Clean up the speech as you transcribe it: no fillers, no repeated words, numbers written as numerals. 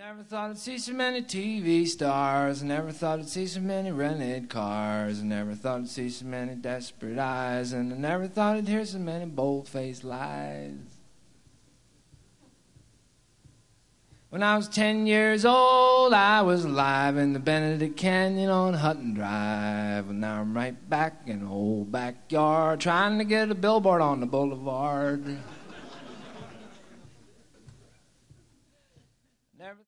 Never thought I'd see so many TV stars. I never thought I'd see so many rented cars. I never thought I'd see so many desperate eyes. And I never thought I'd hear so many bold-faced lies. When I was 10 years old, I was alive in the Benedict Canyon on Hutton Drive. And now I'm right back in the old backyard trying to get a billboard on the boulevard.